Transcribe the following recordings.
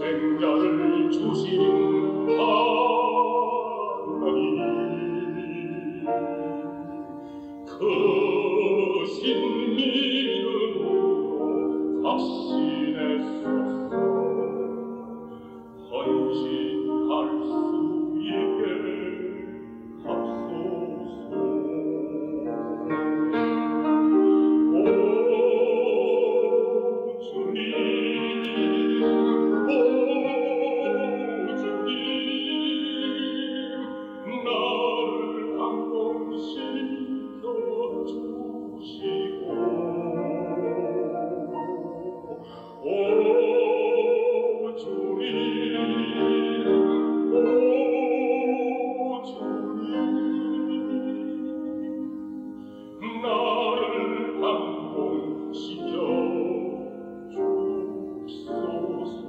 생자를 주신 하나님, 그 신민으로 확신했소서. 헌신할 수 있게 하소서. 오 주님, 오 주님, 나를 감동시켜 주시고, 오 주님, 오 주님, 나를 감동시켜 주소서.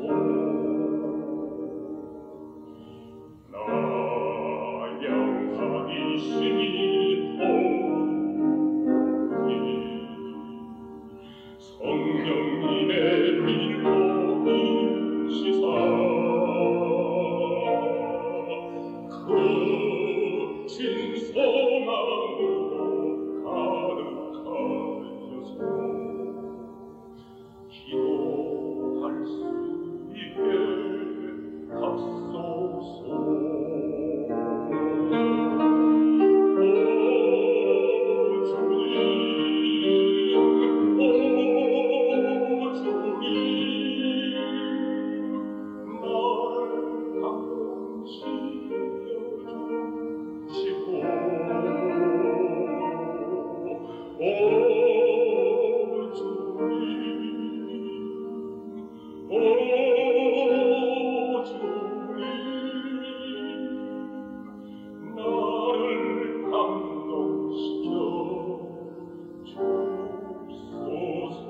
나 양상이시니 오니 성령님의 밀고 인시사 그 진소망으로 가득하여서 기도할 수 있게 하소서. 오 주님, 오 주님, 나를 감동시켜 주시고, 오 주님, 오 주님, 나를 감동시켜 주소서.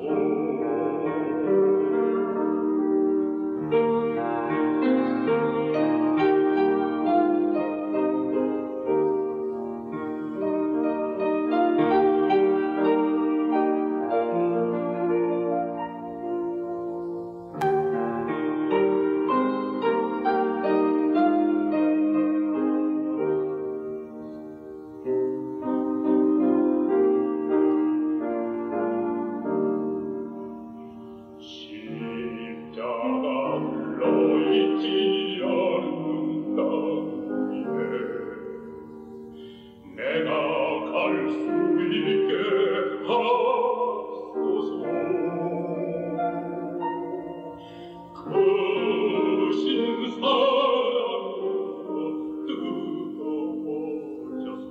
십자가 흘러있지 않는다 위에 내가 갈 수 있게 하소서. 그 신사랑으로 뜨거워져서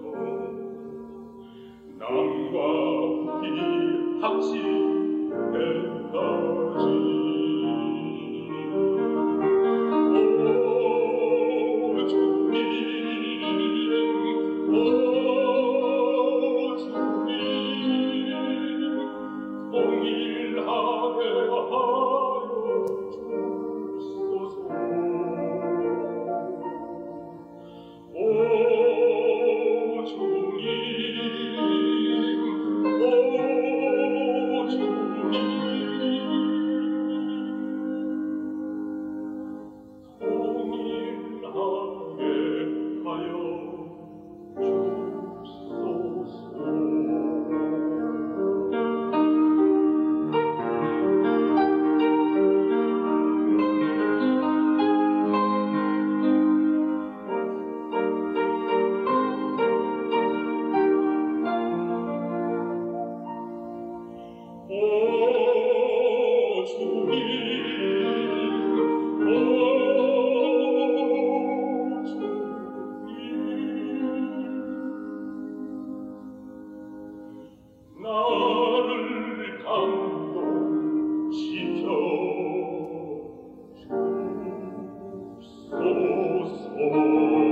남과 북이 합치될 때까지 오 주님, 오 주님, 통일하게 하여 주소서. 오 주님, 오 주님, 통일하게 하여 주소서. 오 주님, 오 주님, 나를 감동시켜 주소서.